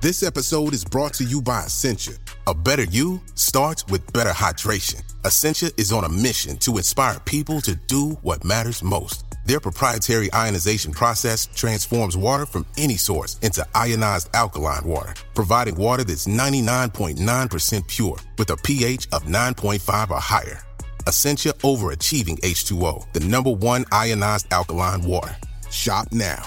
This episode is brought to you by Essentia. A better you starts with better hydration. Essentia is on a mission to inspire people to do what matters most. Their proprietary ionization process transforms water from any source into ionized alkaline water, providing water that's 99.9% pure with a pH of 9.5 or higher. Essentia overachieving H2O, the #1 ionized alkaline water. Shop now.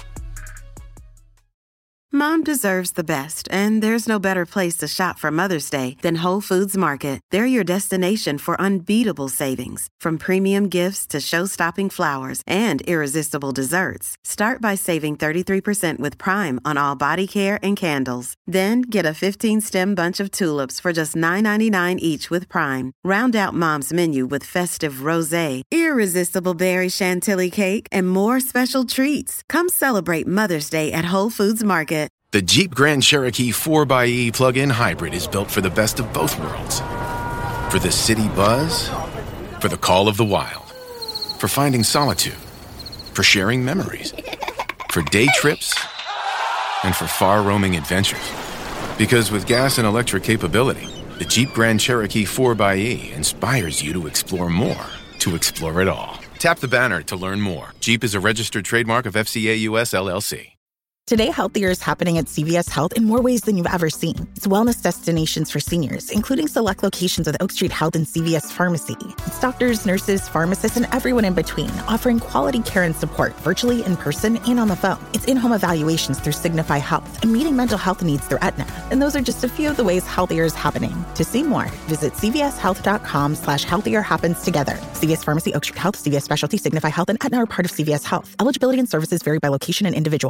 Mom deserves the best, and there's no better place to shop for Mother's Day than Whole Foods Market. They're your destination for unbeatable savings, from premium gifts to show-stopping flowers and irresistible desserts. Start by saving 33% with Prime on all body care and candles. Then get a 15-stem bunch of tulips for just $9.99 each with Prime. Round out Mom's menu with festive rosé, irresistible berry chantilly cake, and more special treats. Come celebrate Mother's Day at Whole Foods Market. The Jeep Grand Cherokee 4xE plug-in hybrid is built for the best of both worlds. For the city buzz, for the call of the wild, for finding solitude, for sharing memories, for day trips, and for far-roaming adventures. Because with gas and electric capability, the Jeep Grand Cherokee 4xE inspires you to explore more, to explore it all. Tap the banner to learn more. Jeep is a registered trademark of FCA US LLC. Today, Healthier is happening at CVS Health in more ways than you've ever seen. It's wellness destinations for seniors, including select locations with Oak Street Health and CVS Pharmacy. It's doctors, nurses, pharmacists, and everyone in between, offering quality care and support virtually, in person, and on the phone. It's in-home evaluations through Signify Health and meeting mental health needs through Aetna. And those are just a few of the ways Healthier is happening. To see more, visit cvshealth.com/healthier happens together. CVS Pharmacy, Oak Street Health, CVS Specialty, Signify Health, and Aetna are part of CVS Health. Eligibility and services vary by location and individual.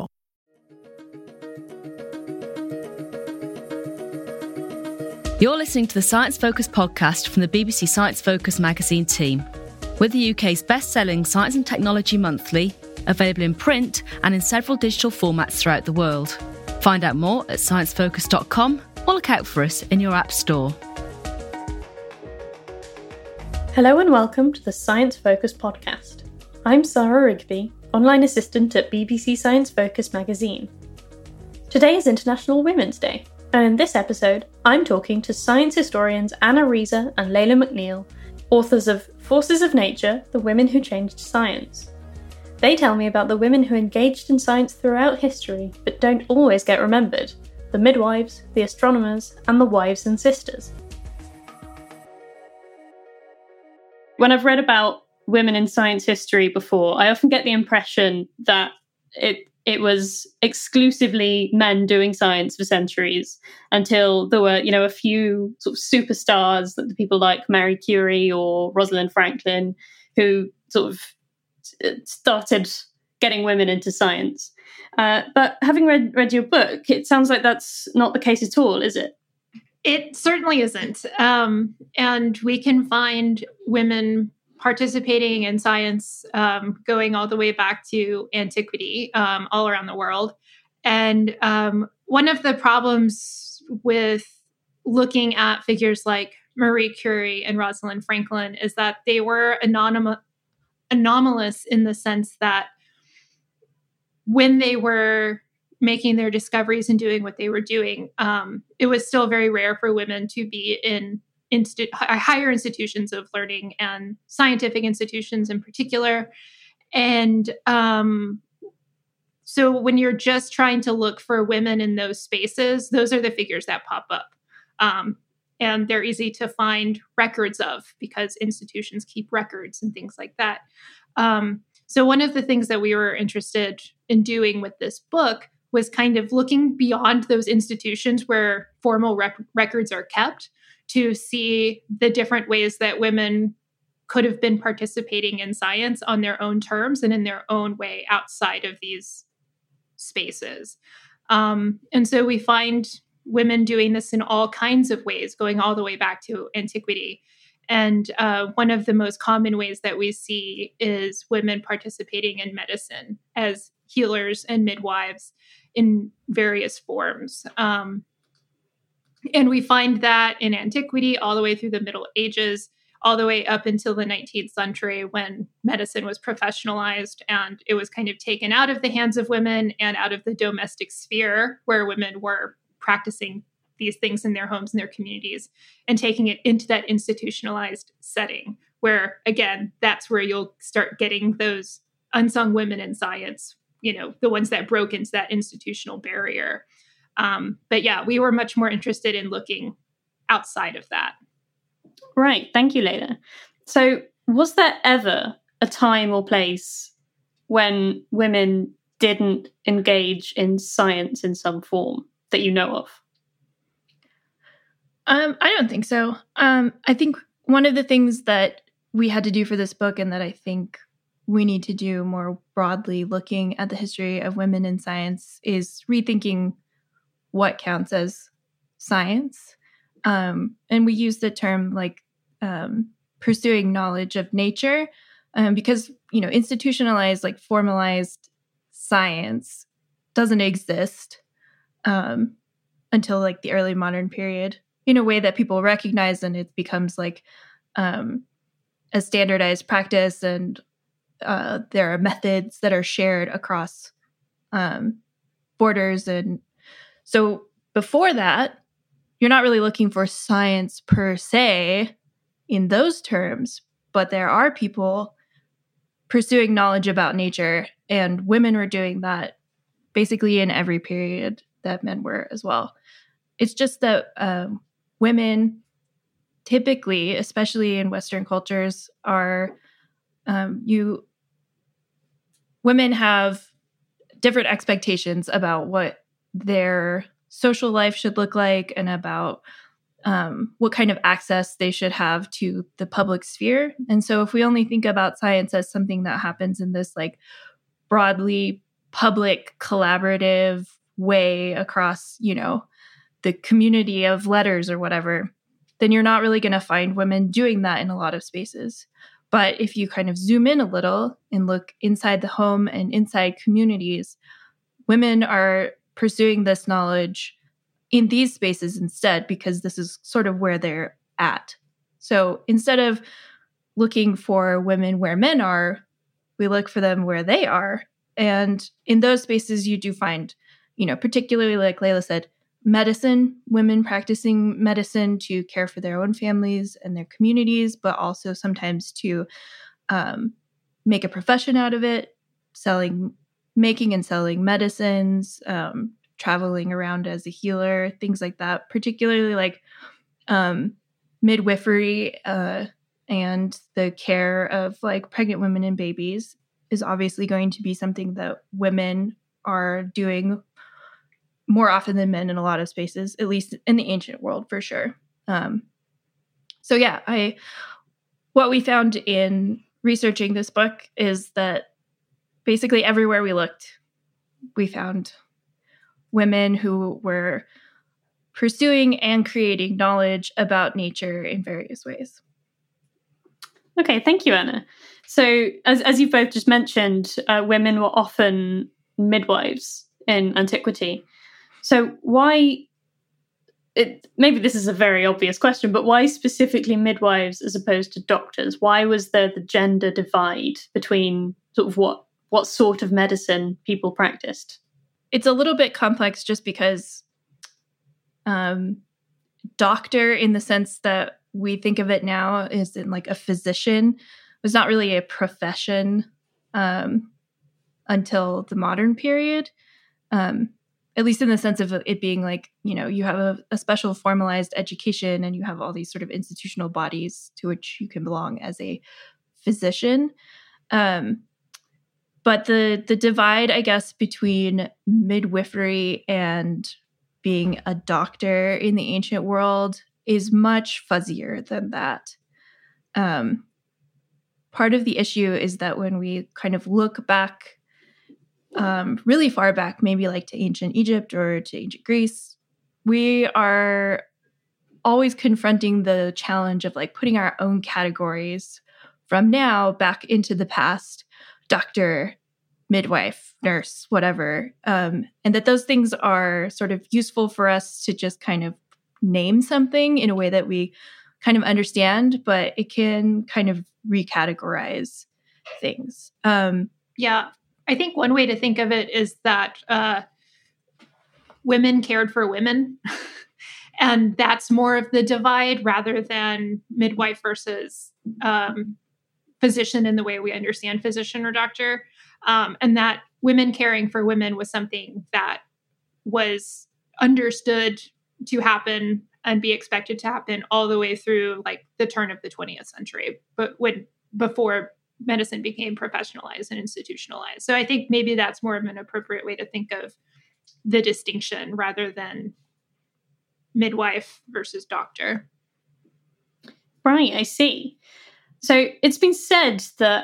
You're listening to the Science Focus podcast from the BBC Science Focus magazine team. We're the UK's best-selling science and technology monthly, available in print and in several digital formats throughout the world. Find out more at sciencefocus.com or look out for us in your app store. Hello and welcome to the Science Focus podcast. I'm Sarah Rigby, online assistant at BBC Science Focus magazine. Today is International Women's Day. And in this episode, I'm talking to science historians Anna Rieser and Layla McNeil, authors of Forces of Nature, The Women Who Changed Science. They tell me about the women who engaged in science throughout history but don't always get remembered, the midwives, the astronomers, and the wives and sisters. When I've read about women in science history before, I often get the impression that it was exclusively men doing science for centuries until there were, a few sort of superstars, that the people like Marie Curie or Rosalind Franklin, who sort of started getting women into science. But having read your book, it sounds like that's not the case at all, is it? It certainly isn't. And we can find women participating in science going all the way back to antiquity, all around the world. And one of the problems with looking at figures like Marie Curie and Rosalind Franklin is that they were anomalous in the sense that when they were making their discoveries and doing what they were doing, it was still very rare for women to be in higher institutions of learning and scientific institutions in particular. And so when you're just trying to look for women in those spaces, those are the figures that pop up. And they're easy to find records of because institutions keep records and things like that. So one of the things that we were interested in doing with this book was kind of looking beyond those institutions where formal records are kept to see the different ways that women could have been participating in science on their own terms and in their own way outside of these spaces. And so we find women doing this in all kinds of ways, going all the way back to antiquity. And one of the most common ways that we see is women participating in medicine as healers and midwives in various forms. And we find that in antiquity, all the way through the Middle Ages, all the way up until the 19th century when medicine was professionalized and it was kind of taken out of the hands of women and out of the domestic sphere where women were practicing these things in their homes and their communities and taking it into that institutionalized setting where, again, that's where you'll start getting those unsung women in science, the ones that broke into that institutional barrier. But yeah, we were much more interested in looking outside of that. Right. Thank you, Layla. So was there ever a time or place when women didn't engage in science in some form that you know of? I don't think so. I think one of the things that we had to do for this book, and that I think we need to do more broadly looking at the history of women in science, is rethinking what counts as science. And we use the term like pursuing knowledge of nature because, institutionalized, like formalized science doesn't exist until like the early modern period in a way that people recognize, and it becomes like a standardized practice, and there are methods that are shared across borders. And so before that, you're not really looking for science per se in those terms, but there are people pursuing knowledge about nature, and women were doing that basically in every period that men were as well. It's just that women typically, especially in Western cultures, women have different expectations about what their social life should look like and about what kind of access they should have to the public sphere. And so if we only think about science as something that happens in this like broadly public collaborative way across, the community of letters or whatever, then you're not really going to find women doing that in a lot of spaces. But if you kind of zoom in a little and look inside the home and inside communities, women are pursuing this knowledge in these spaces instead, because this is sort of where they're at. So instead of looking for women where men are, we look for them where they are. And in those spaces, you do find, particularly like Layla said, medicine, women practicing medicine to care for their own families and their communities, but also sometimes to make a profession out of it, making and selling medicines, traveling around as a healer, things like that, particularly like midwifery and the care of like pregnant women and babies is obviously going to be something that women are doing more often than men in a lot of spaces, at least in the ancient world for sure. So yeah, what we found in researching this book is that basically everywhere we looked, we found women who were pursuing and creating knowledge about nature in various ways. Okay, thank you, Anna. So as you both just mentioned, women were often midwives in antiquity. So maybe this is a very obvious question, but why specifically midwives as opposed to doctors? Why was there the gender divide between sort of what sort of medicine people practiced? It's a little bit complex just because doctor, in the sense that we think of it now, is in like a physician, was not really a profession until the modern period. At least in the sense of it being like, you have a special formalized education and you have all these sort of institutional bodies to which you can belong as a physician. But the divide, I guess, between midwifery and being a doctor in the ancient world is much fuzzier than that. Part of the issue is that when we kind of look back really far back, maybe like to ancient Egypt or to ancient Greece, we are always confronting the challenge of like putting our own categories from now back into the past, doctor, midwife, nurse, whatever. And that those things are sort of useful for us to just kind of name something in a way that we kind of understand, but it can kind of recategorize things. Yeah. I think one way to think of it is that women cared for women. And that's more of the divide rather than midwife versus physician in the way we understand physician or doctor. And that women caring for women was something that was understood to happen and be expected to happen all the way through like the turn of the 20th century, but before medicine became professionalized and institutionalized. So I think maybe that's more of an appropriate way to think of the distinction rather than midwife versus doctor. Right, I see. So it's been said that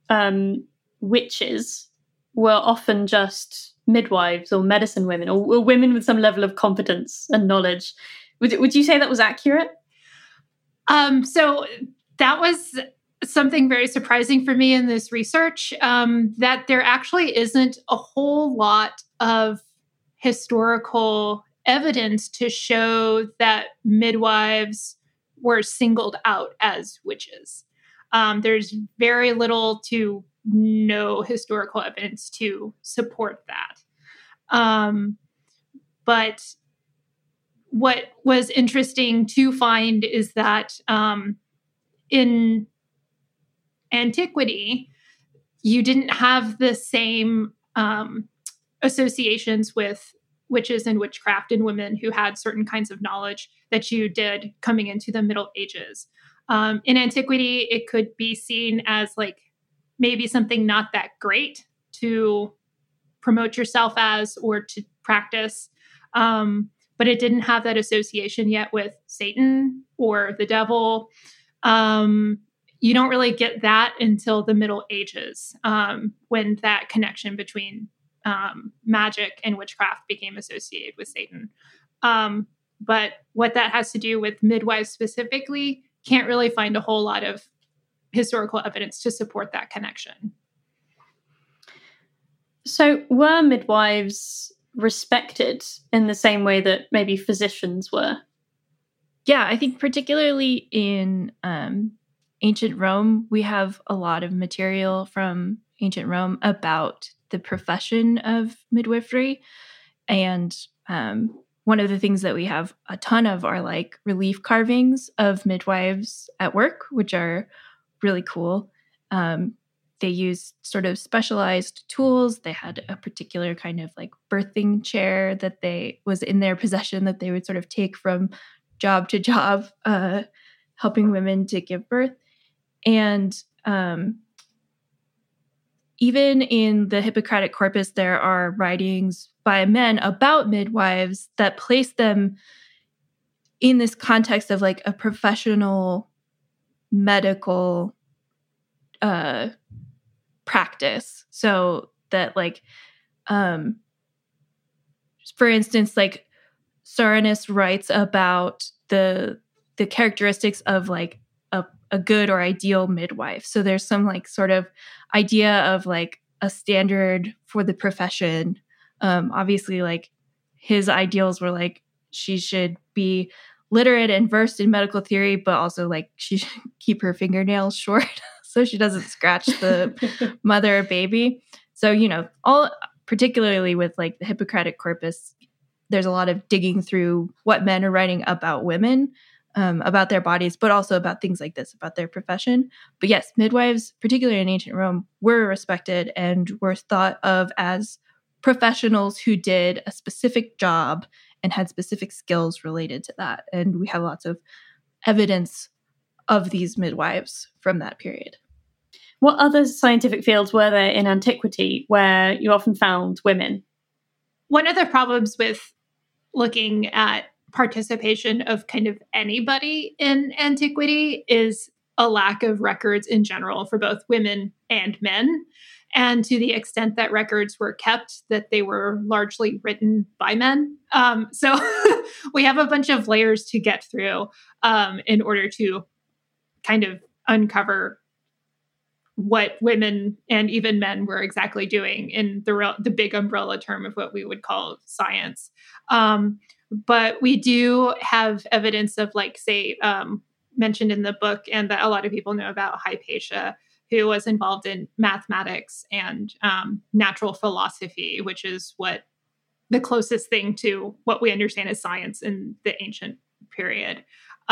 witches were often just midwives or medicine women or women with some level of competence and knowledge. Would you say that was accurate? So that was something very surprising for me in this research, that there actually isn't a whole lot of historical evidence to show that midwives were singled out as witches. There's very little to no historical evidence to support that. But what was interesting to find is that in antiquity, you didn't have the same associations with witches and witchcraft and women who had certain kinds of knowledge that you did coming into the Middle Ages. In antiquity, it could be seen as like maybe something not that great to promote yourself as or to practice. But it didn't have that association yet with Satan or the devil. You don't really get that until the Middle Ages, when that connection between magic and witchcraft became associated with Satan. But what that has to do with midwives specifically, can't really find a whole lot of historical evidence to support that connection. So were midwives respected in the same way that maybe physicians were? Yeah, I think particularly in ancient Rome, we have a lot of material from ancient Rome about the profession of midwifery. And one of the things that we have a ton of are like relief carvings of midwives at work, which are really cool. They used sort of specialized tools. They had a particular kind of like birthing chair that was in their possession that they would sort of take from job to job, helping women to give birth. And even in the Hippocratic Corpus, there are writings by men about midwives that place them in this context of like a professional medical practice. So that like, for instance, like Soranus writes about the characteristics of like a good or ideal midwife. So there's some like sort of idea of like a standard for the profession. Obviously, like his ideals were like she should be literate and versed in medical theory, but also like she should keep her fingernails short so she doesn't scratch the mother or baby. So, you know, all particularly with like the Hippocratic Corpus, there's a lot of digging through what men are writing about women, about their bodies, but also about things like this, about their profession. But yes, midwives, particularly in ancient Rome, were respected and were thought of as professionals who did a specific job and had specific skills related to that. And we have lots of evidence of these midwives from that period. What other scientific fields were there in antiquity where you often found women? One of the problems with looking at participation of kind of anybody in antiquity is a lack of records in general for both women and men. And to the extent that records were kept, that they were largely written by men. So we have a bunch of layers to get through in order to kind of uncover what women and even men were exactly doing in the big umbrella term of what we would call science. But we do have evidence of, like, say, mentioned in the book, and that a lot of people know about, Hypatia, who was involved in mathematics and natural philosophy, which is what the closest thing to what we understand as science in the ancient period.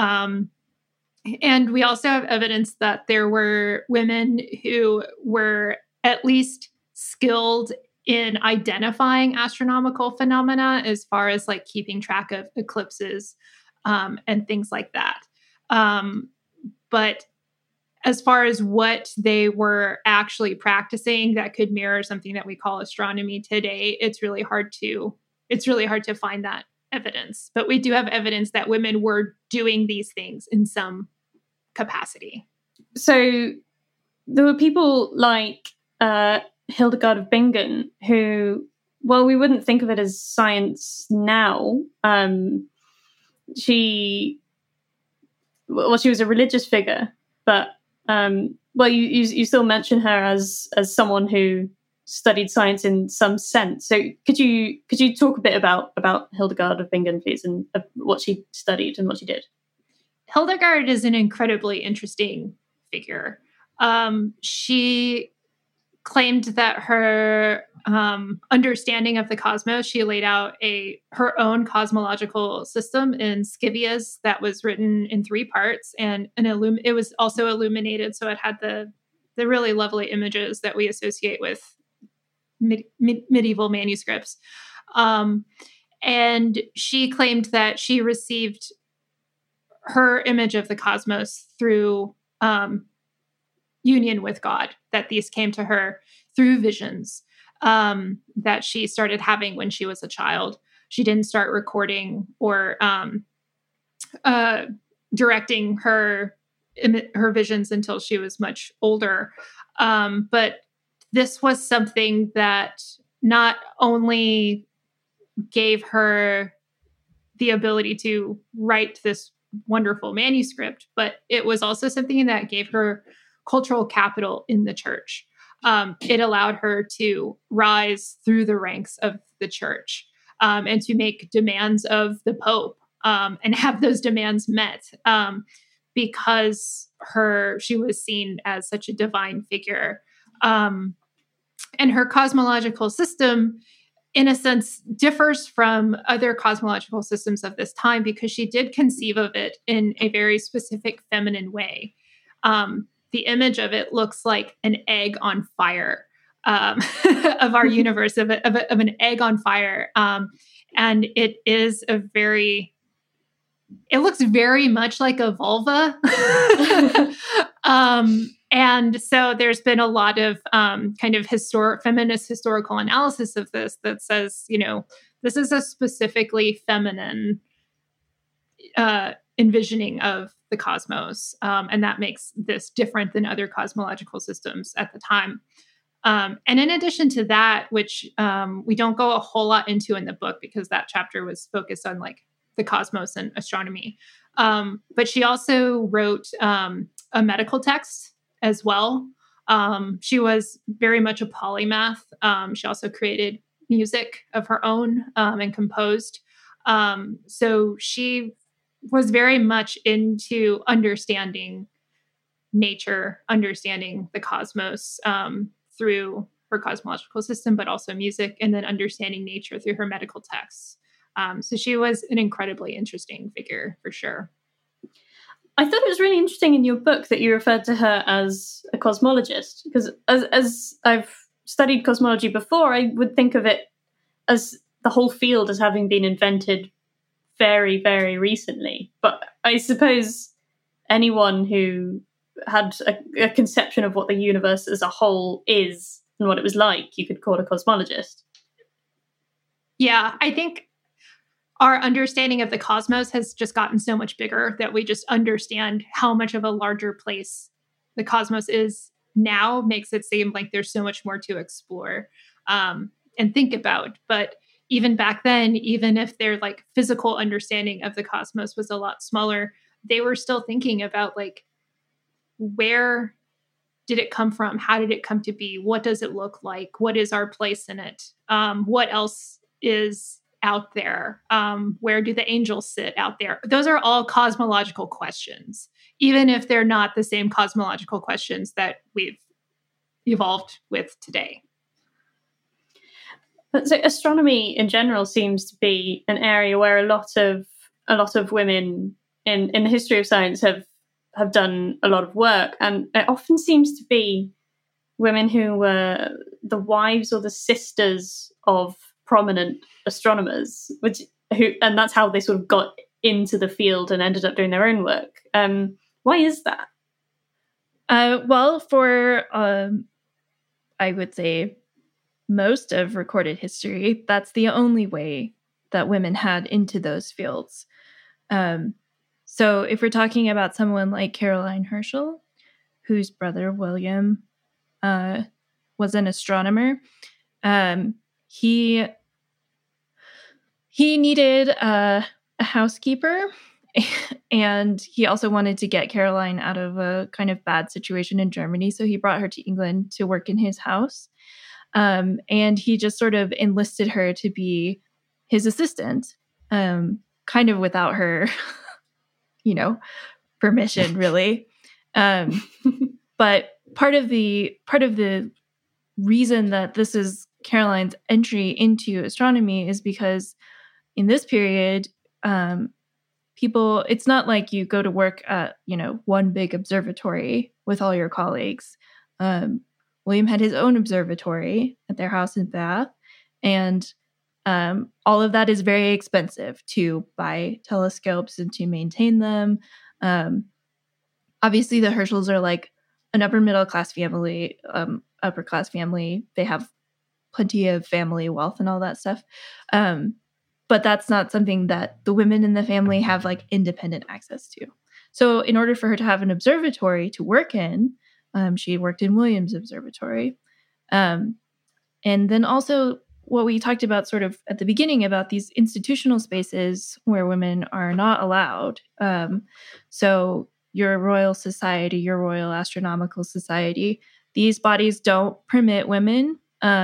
And we also have evidence that there were women who were at least skilled in identifying astronomical phenomena as far as like keeping track of eclipses and things like that. But as far as what they were actually practicing that could mirror something that we call astronomy today, it's really hard to find that evidence. But we do have evidence that women were doing these things in some capacity. So there were people like Hildegard of Bingen who, well, we wouldn't think of it as science now. She was a religious figure, but you still mention her as someone who studied science in some sense. So could you talk a bit about Hildegard of Bingen, please, and what she studied and what she did? Hildegard is an incredibly interesting figure. She claimed that her understanding of the cosmos, she laid out her own cosmological system in Scivias that was written in 3 parts, and it was also illuminated, so it had the really lovely images that we associate with medieval manuscripts. And she claimed that she received her image of the cosmos through union with God, that these came to her through visions that she started having when she was a child. She didn't start recording or directing her visions until she was much older. But this was something that not only gave her the ability to write this wonderful manuscript, but it was also something that gave her cultural capital in the church. It allowed her to rise through the ranks of the church and to make demands of the Pope and have those demands met because she was seen as such a divine figure. And her cosmological system, in a sense, differs from other cosmological systems of this time because she did conceive of it in a very specific feminine way. The image of it looks like an egg on fire of our universe, of an egg on fire. And it looks very much like a vulva. And so there's been a lot of kind of feminist historical analysis of this that says, this is a specifically feminine envisioning of the cosmos. And that makes this different than other cosmological systems at the time. And in addition to that, which we don't go a whole lot into in the book because that chapter was focused on like the cosmos and astronomy. But she also wrote a medical text as well. She was very much a polymath. She also created music of her own and composed. So she was very much into understanding nature, understanding the cosmos through her cosmological system, but also music, and then understanding nature through her medical texts. So she was an incredibly interesting figure for sure. I thought it was really interesting in your book that you referred to her as a cosmologist, because as I've studied cosmology before, I would think of it as the whole field as having been invented very, very recently. But I suppose anyone who had a conception of what the universe as a whole is and what it was like, you could call a cosmologist. Yeah, I think our understanding of the cosmos has just gotten so much bigger that we just understand how much of a larger place the cosmos is now makes it seem like there's so much more to explore and think about. But even back then, even if their like physical understanding of the cosmos was a lot smaller, they were still thinking about like, where did it come from? How did it come to be? What does it look like? What is our place in it? What else is out there? Where do the angels sit out there? Those are all cosmological questions, even if they're not the same cosmological questions that we've evolved with today. So astronomy in general seems to be an area where a lot of women in the history of science have done a lot of work, and it often seems to be women who were the wives or the sisters of prominent astronomers, and that's how they sort of got into the field and ended up doing their own work. Why is that? Well, for I would say most of recorded history, that's the only way that women had into those fields. So if we're talking about someone like Caroline Herschel, whose brother William was an astronomer, he needed a housekeeper, and he also wanted to get Caroline out of a kind of bad situation in Germany. So he brought her to England to work in his house. And he just sort of enlisted her to be his assistant, kind of without her, permission, really. But part of the reason that this is Caroline's entry into astronomy is because in this period, it's not like you go to work at, one big observatory with all your colleagues. William had his own observatory at their house in Bath, and all of that is very expensive to buy telescopes and to maintain them. Obviously, the Herschels are like an upper class family. They have plenty of family wealth and all that stuff. But that's not something that the women in the family have like independent access to. So in order for her to have an observatory to work in, she worked in William's observatory. And then also what we talked about sort of at the beginning about these institutional spaces where women are not allowed. So your Royal Society, your Royal Astronomical Society, these bodies don't permit women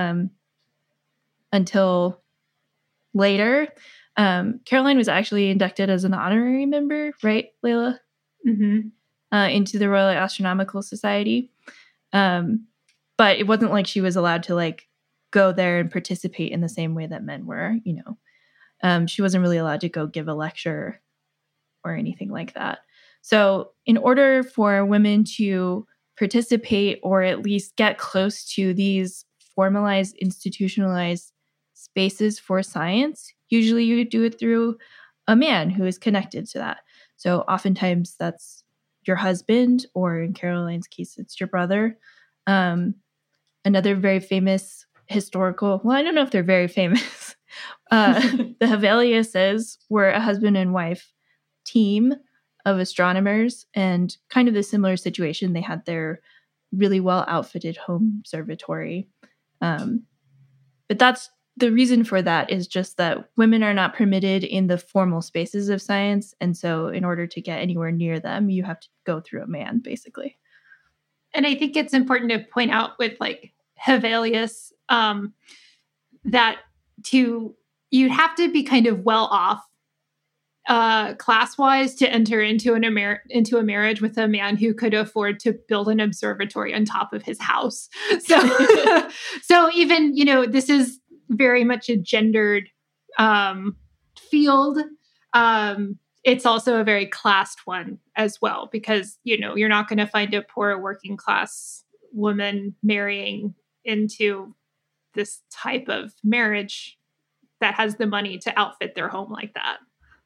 until later. Caroline was actually inducted as an honorary member, right, Layla? Mm-hmm. Into the Royal Astronomical Society. But it wasn't like she was allowed to like go there and participate in the same way that men were, She wasn't really allowed to go give a lecture or anything like that. So in order for women to participate or at least get close to these formalized, institutionalized spaces for science, usually you do it through a man who is connected to that. So oftentimes that's your husband, or in Caroline's case, it's your brother. Another very famous historical, well, I don't know if they're very famous. The Heveliuses were a husband and wife team of astronomers, and kind of a similar situation. They had their really well outfitted home observatory. But that's the reason for that is just that women are not permitted in the formal spaces of science. And so in order to get anywhere near them, you have to go through a man, basically. And I think it's important to point out with like Hevelius that you'd have to be kind of well off class-wise to enter into a marriage with a man who could afford to build an observatory on top of his house. So, so even, this is very much a gendered field. It's also a very classed one as well, because, you're not going to find a poor working class woman marrying into this type of marriage that has the money to outfit their home like that.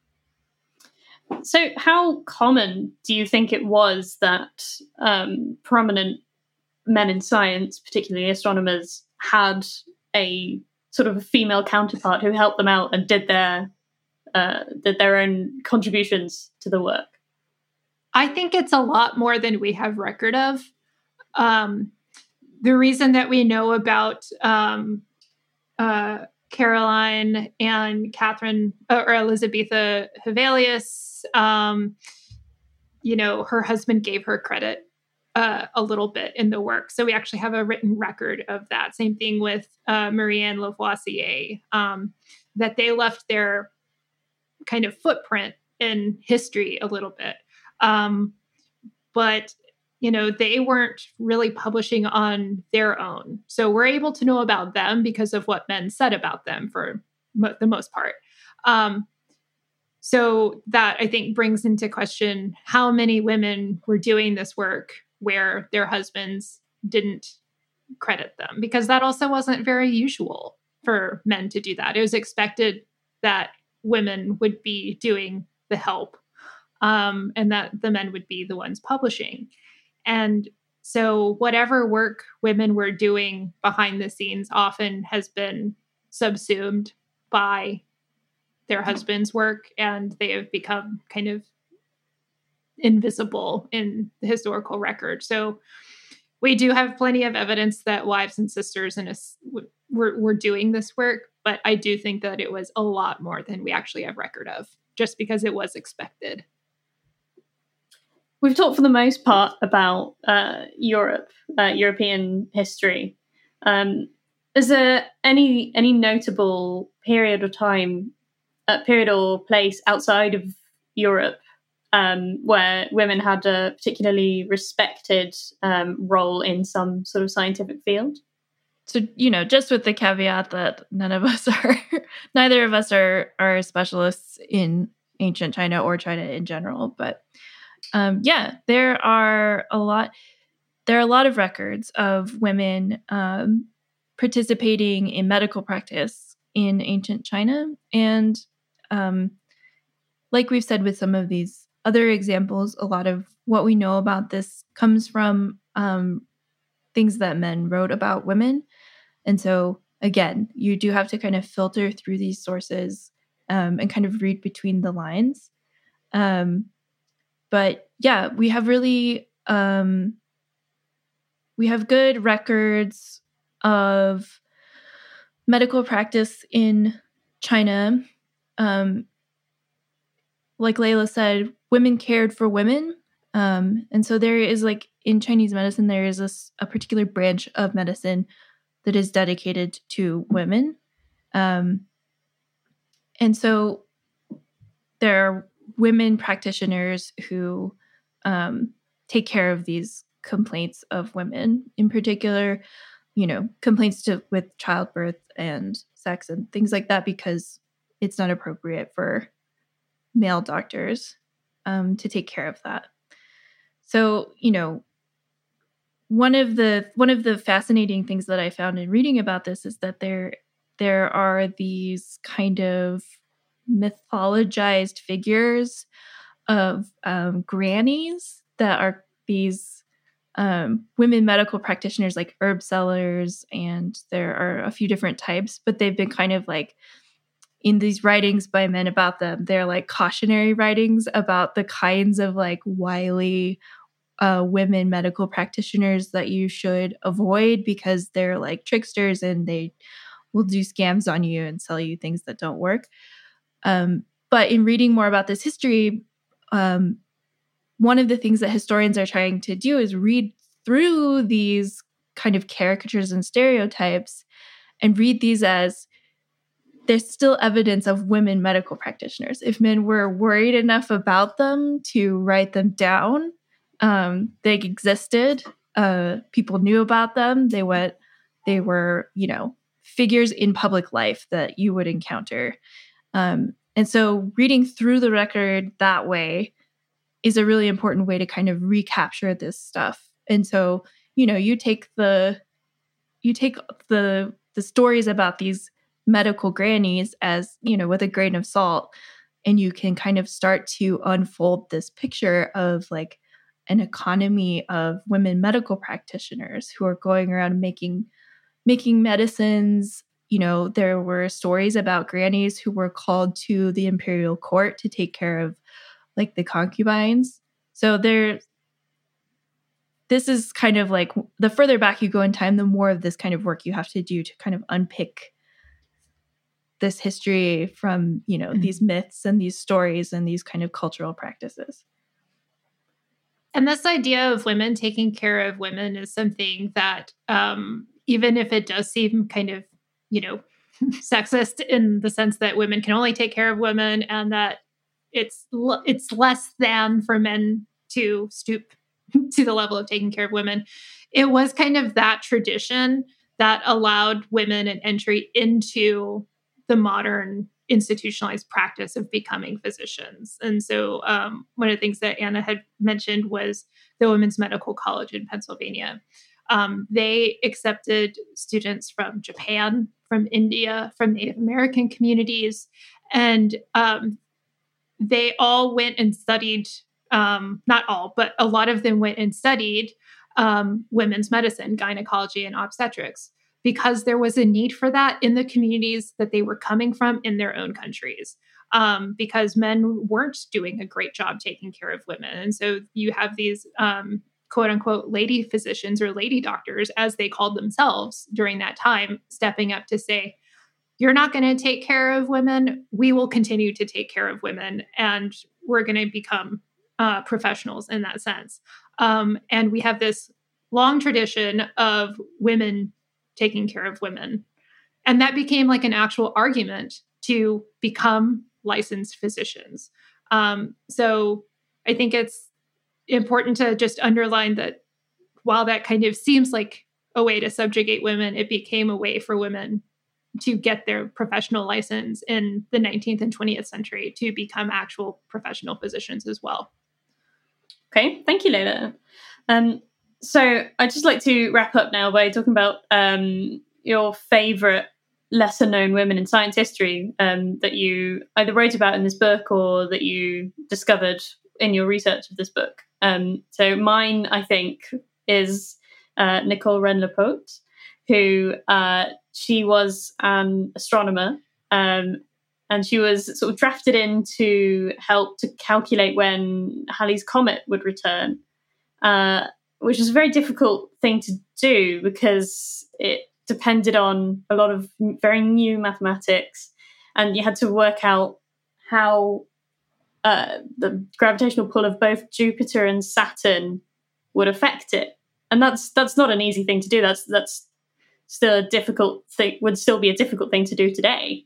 So how common do you think it was that prominent men in science, particularly astronomers, had a sort of a female counterpart who helped them out and did their own contributions to the work? I think it's a lot more than we have record of. The reason that we know about Caroline and Catherine or Elizabetha Hevelius, her husband gave her credit a little bit in the work. So we actually have a written record of that. Same thing with Marie-Anne Lavoisier, that they left their kind of footprint in history a little bit. But they weren't really publishing on their own. So we're able to know about them because of what men said about them for the most part. So that, I think, brings into question how many women were doing this work where their husbands didn't credit them, because that also wasn't very usual for men to do that. It was expected that women would be doing the help, and that the men would be the ones publishing. And so whatever work women were doing behind the scenes often has been subsumed by their husband's work, and they have become kind of invisible in the historical record. So we do have plenty of evidence that wives and sisters were doing this work, but I do think that it was a lot more than we actually have record of, just because it was expected. We've talked for the most part about European history. Is there any notable period or time, period or place outside of Europe where women had a particularly respected role in some sort of scientific field? So, just with the caveat that neither of us are specialists in ancient China or China in general, but there are a lot of records of women participating in medical practice in ancient China. And like we've said with some of these other examples, a lot of what we know about this comes from things that men wrote about women. And so, again, you do have to kind of filter through these sources and kind of read between the lines. But yeah, we have really, we have good records of medical practice in China. Like Layla said, women cared for women. And so there is, like, in Chinese medicine, there is a particular branch of medicine that is dedicated to women. And so there are women practitioners who take care of these complaints of women, in particular, complaints with childbirth and sex and things like that, because it's not appropriate for male doctors to take care of that. So, one of the fascinating things that I found in reading about this is that there are these kind of mythologized figures of grannies that are these women medical practitioners, like herb sellers, and there are a few different types, but they've been kind of like in these writings by men about them. They're like cautionary writings about the kinds of like wily women medical practitioners that you should avoid, because they're like tricksters and they will do scams on you and sell you things that don't work. But in reading more about this history, one of the things that historians are trying to do is read through these kind of caricatures and stereotypes and read these as there's still evidence of women medical practitioners. If men were worried enough about them to write them down, they existed. People knew about them. They were, figures in public life that you would encounter. And so reading through the record that way is a really important way to kind of recapture this stuff. And so, you take the stories about these medical grannies as, with a grain of salt, and you can kind of start to unfold this picture of like an economy of women medical practitioners who are going around making medicines. There were stories about grannies who were called to the imperial court to take care of like the concubines. So this is kind of like the further back you go in time, the more of this kind of work you have to do to kind of unpick this history from, these myths and these stories and these kind of cultural practices. And this idea of women taking care of women is something that, even if it does seem kind of, sexist in the sense that women can only take care of women and that it's less than for men to stoop to the level of taking care of women. It was kind of that tradition that allowed women an entry into the modern institutionalized practice of becoming physicians. And so one of the things that Anna had mentioned was the Women's Medical College in Pennsylvania. They accepted students from Japan, from India, from Native American communities, and they all went and studied, not all, but a lot of them went and studied women's medicine, gynecology, and obstetrics, because there was a need for that in the communities that they were coming from in their own countries, because men weren't doing a great job taking care of women. And so you have these quote unquote lady physicians or lady doctors, as they called themselves during that time, stepping up to say, you're not going to take care of women. We will continue to take care of women, and we're going to become professionals in that sense. And we have this long tradition of women taking care of women. And that became like an actual argument to become licensed physicians. So I think it's important to just underline that while that kind of seems like a way to subjugate women, it became a way for women to get their professional license in the 19th and 20th century to become actual professional physicians as well. Okay, thank you, Layla. So I'd just like to wrap up now by talking about your favourite lesser-known women in science history that you either wrote about in this book or that you discovered in your research of this book. So mine, I think, is Nicole Wren-Lepaute, who she was an astronomer, and she was sort of drafted in to help to calculate when Halley's Comet would return, which is a very difficult thing to do because it depended on a lot of very new mathematics, and you had to work out how the gravitational pull of both Jupiter and Saturn would affect it. And that's not an easy thing to do. That's still a difficult thing, would still be a difficult thing to do today.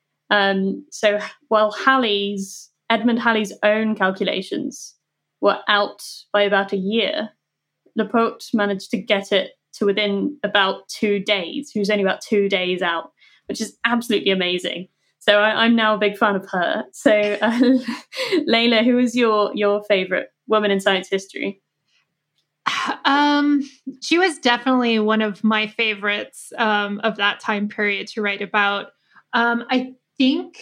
So while Edmund Halley's own calculations were out by about a year, Lepaute managed to get it to within about 2 days. He was only about 2 days out, which is absolutely amazing. So I'm now a big fan of her. So Layla, who is your favourite woman in science history? She was definitely one of my favorites of that time period to write about. I think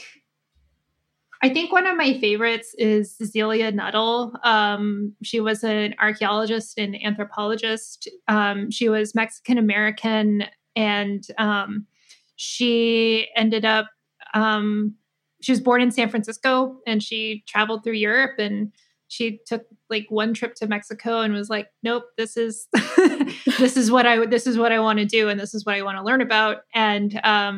one of my favorites is Zelia Nuttall. She was an archaeologist and anthropologist. She was Mexican American, and she ended up. She was born in San Francisco, and she traveled through Europe, and she took like one trip to Mexico and was like, nope, this is this is what I want to do, and this is what I want to learn about. And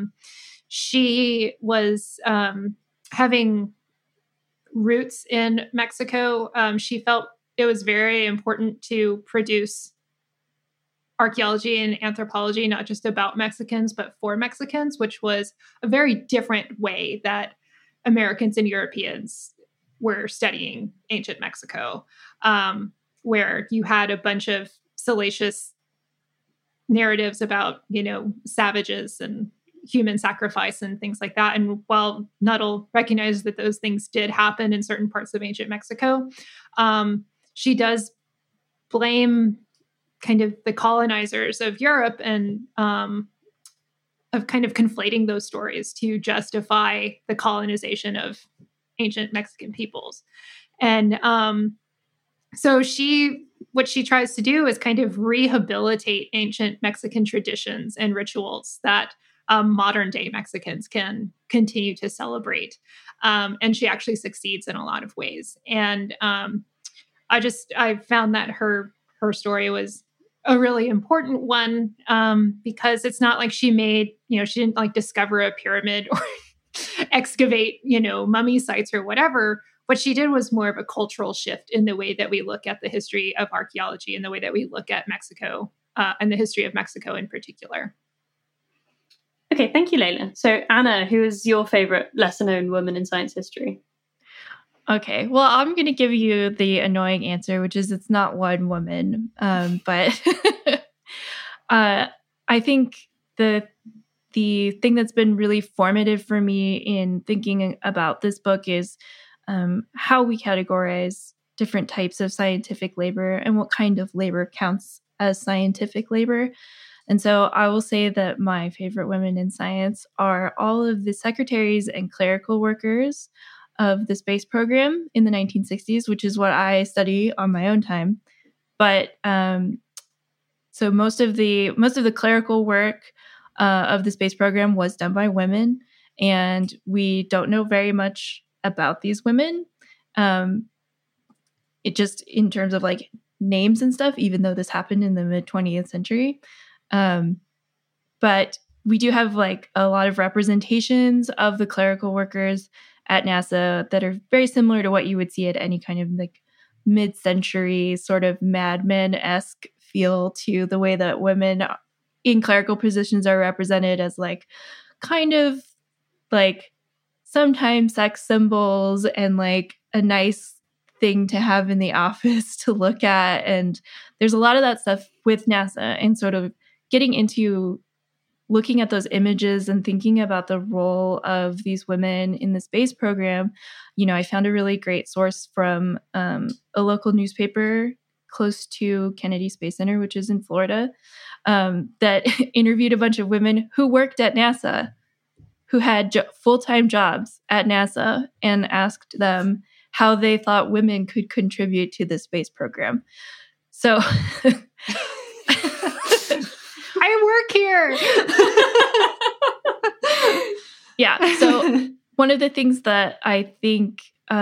she was having roots in Mexico. She felt it was very important to produce archaeology and anthropology, not just about Mexicans, but for Mexicans, which was a very different way that Americans and Europeans were studying ancient Mexico, where you had a bunch of salacious narratives about, savages and human sacrifice and things like that. And while Nuttall recognizes that those things did happen in certain parts of ancient Mexico, she does blame kind of the colonizers of Europe and of kind of conflating those stories to justify the colonization of ancient Mexican peoples. And so what she tries to do is kind of rehabilitate ancient Mexican traditions and rituals that modern day Mexicans can continue to celebrate. And she actually succeeds in a lot of ways. And I found that her story was a really important one, because it's not like she didn't like discover a pyramid or excavate, mummy sites or whatever. What she did was more of a cultural shift in the way that we look at the history of archaeology and the way that we look at Mexico and the history of Mexico in particular. Okay, thank you, Layla. So Anna, who is your favorite lesser known woman in science history? Okay, well, I'm going to give you the annoying answer, which is it's not one woman. But I think the thing that's been really formative for me in thinking about this book is how we categorize different types of scientific labor and what kind of labor counts as scientific labor. And so I will say that my favorite women in science are all of the secretaries and clerical workers of the space program in the 1960s, which is what I study on my own time. But so most of the clerical work of the space program was done by women, and we don't know very much about these women. It just in terms of like names and stuff, even though this happened in the mid 20th century. But we do have like a lot of representations of the clerical workers at NASA that are very similar to what you would see at any kind of like mid-century sort of Mad Men-esque feel to the way that women in clerical positions are represented as like kind of like sometimes sex symbols and like a nice thing to have in the office to look at. And there's a lot of that stuff with NASA and sort of getting into looking at those images and thinking about the role of these women in the space program. You know, I found a really great source from a local newspaper close to Kennedy Space Center, which is in Florida, that interviewed a bunch of women who worked at NASA, who had full-time jobs at NASA, and asked them how they thought women could contribute to the space program. So I work here. Yeah. So one of the things that I think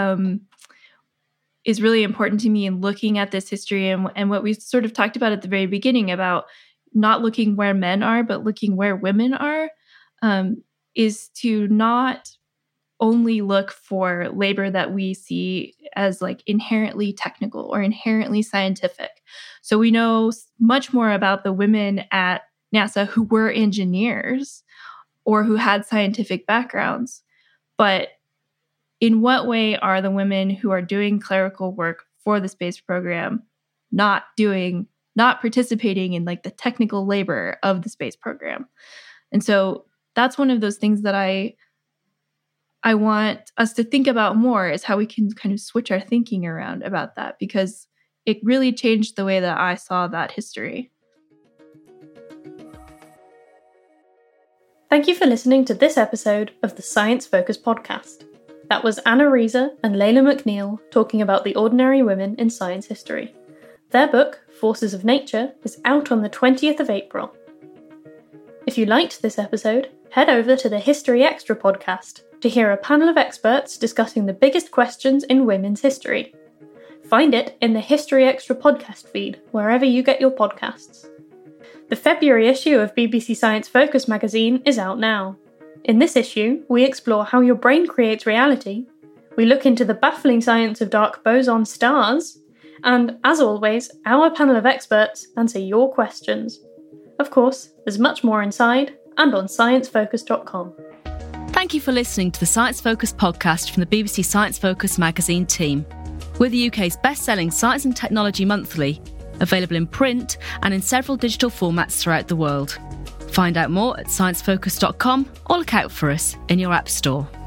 is really important to me in looking at this history and what we sort of talked about at the very beginning about not looking where men are, but looking where women are, is to not only look for labor that we see as like inherently technical or inherently scientific. So we know much more about the women at NASA who were engineers or who had scientific backgrounds. But in what way are the women who are doing clerical work for the space program not participating in like the technical labor of the space program? And so that's one of those things that I want us to think about more, is how we can kind of switch our thinking around about that, because it really changed the way that I saw that history. Thank you for listening to this episode of the Science Focus podcast. That was Anna Reeser and Layla McNeil talking about the ordinary women in science history. Their book, Forces of Nature, is out on the 20th of April. If you liked this episode, head over to the History Extra podcast to hear a panel of experts discussing the biggest questions in women's history. Find it in the History Extra podcast feed, wherever you get your podcasts. The February issue of BBC Science Focus magazine is out now. In this issue, we explore how your brain creates reality, we look into the baffling science of dark boson stars, and, as always, our panel of experts answer your questions. Of course, there's much more inside and on sciencefocus.com. Thank you for listening to the Science Focus podcast from the BBC Science Focus magazine team. We're the UK's best-selling science and technology monthly, available in print and in several digital formats throughout the world. Find out more at sciencefocus.com or look out for us in your app store.